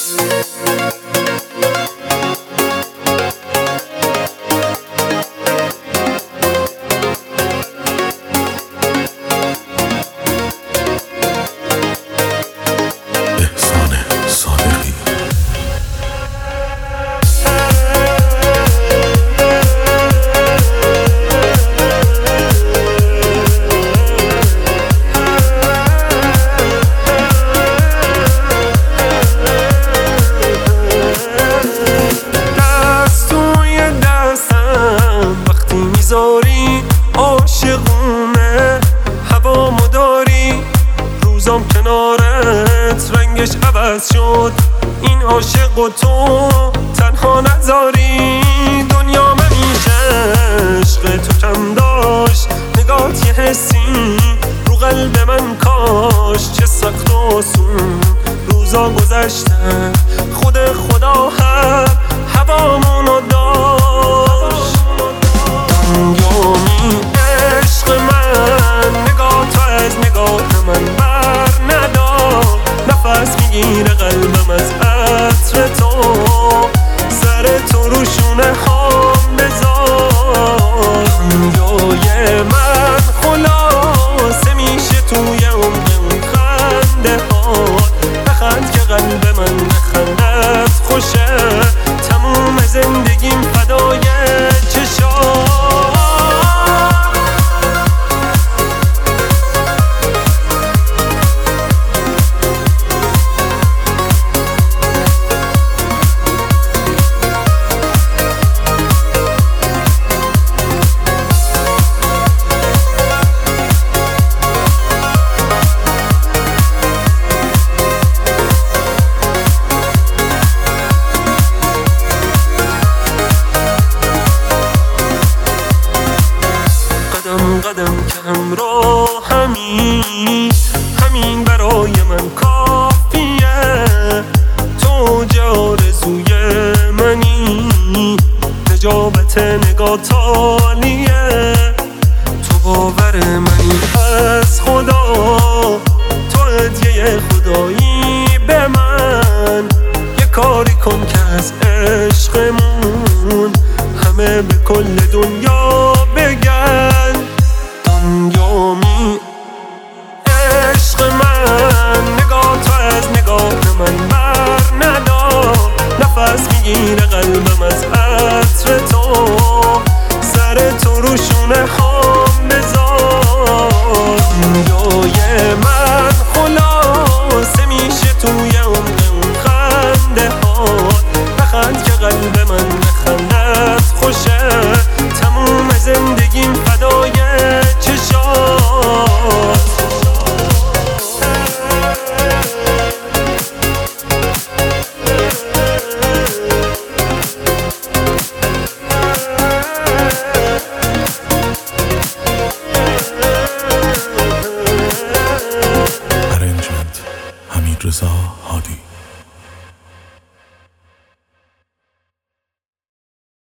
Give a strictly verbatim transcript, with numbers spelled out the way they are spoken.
عاشقونه هوا مداری روزام کنارت رنگش عوض شد این عاشق و تو تنها نذاری دنیا همیشه عشق تو کم داشت نگات یه حسی رو قلب من کاش چه سخت و آسون روزا گذشتن خود خدا هم هوامونو داشت دنیامی عشق من نگاه تو از نگاه من بر ندار نفس میگیره قلبم از عطر تو سر تو رو شونه هام بذار دنیای من خلاصه میشه توی عمق اون خنده ها نخند که قلب من نخندت خوشه تموم زندگیم فدای چشات قدم قدم که همراه همین همین برای من کافیه تو جا آرزوی منی نجابت نگات عالیه تو باور منی از خدا تو هدیه خدایی به من یه کاری کن که از عشقمون همه به کل دنیا بگن دنیامی عشق من نگاه تو از نگاه من بر ندار نفس میگیره قلبم از عطر تو سر تو رو شونه هام بذار دنیای من خلاصه میشه توی عمق اون خنده ها نخند که قلب من نخندت خوشه تموم زندگیم فدای چشات Arrangement Hamid Reza